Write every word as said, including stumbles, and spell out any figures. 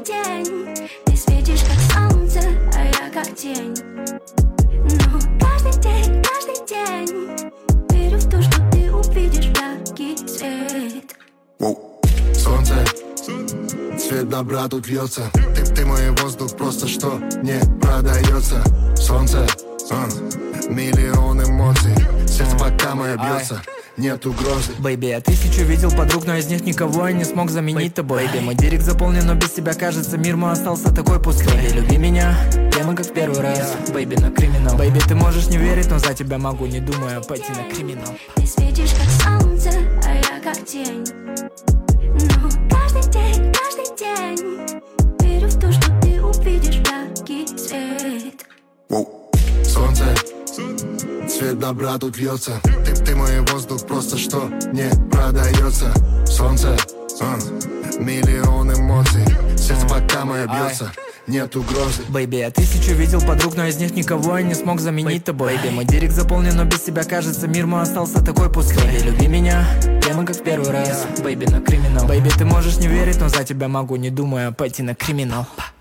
каждый день. Ты светишь как солнце, а я как тень. Но каждый день, каждый день верю в то, что ты увидишь яркий свет. Солнце, свет добра тут льется. Ты, ты мой воздух, просто что не продается. Солнце, а, миллион эмоций. Сердце пока мое бьется, нет угрозы. Бэйби, я тысячу видел подруг, но из них никого я не смог заменить тобой. Бэйби, мой директ заполнен, но без тебя, кажется, мир мой остался такой пустой. Бэйби, люби меня, прямо как в первый раз. Бэйби, на криминал. Бэйби, ты можешь не верить, но за тебя могу, не думая, пойти на криминал. Ты светишь как солнце, а я как тень. Но каждый день, каждый день верю в то, что ты увидишь яркий свет. Солнце, свет добра тут льется. Ты, ты мой воздух, просто что не продается. Солнце, а, миллион эмоций. Сердце пока мое бьется, нет угрозы. Бэйби, я тысячу видел подруг, но из них никого я не смог заменить тобой. Бэйби, мой директ заполнен, но без тебя, кажется, мир мой остался такой пустой. Бэйби, люби меня, прямо как в первый раз. Бэйби, на криминал. Бэйби, ты можешь не верить, но за тебя могу, не думая, пойти на криминал.